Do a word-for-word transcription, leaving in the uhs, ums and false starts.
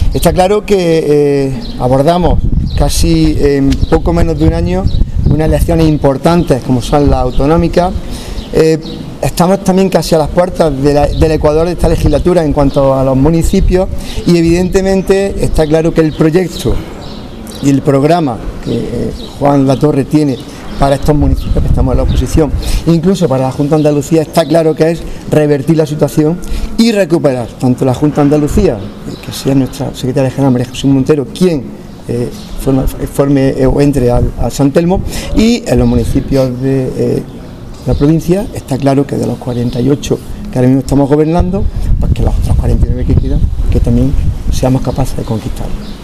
Está claro que eh, abordamos casi en poco menos de un año unas elecciones importantes como son las autonómicas. Eh, estamos también casi a las puertas de la, del Ecuador de esta legislatura en cuanto a los municipios y evidentemente está claro que el proyecto y el programa que eh, Juan Latorre tiene para estos municipios que estamos en la oposición, incluso para la Junta de Andalucía, está claro que es revertir la situación y recuperar tanto la Junta de Andalucía, que sea nuestra secretaria general María Jesús Montero quien eh, forme, forme eh, o entre al, al San Telmo, y en los municipios de eh, la provincia está claro que de los cuarenta y ocho que ahora mismo estamos gobernando, pues que los otros cuarenta y nueve que quedan, que también seamos capaces de conquistarlos.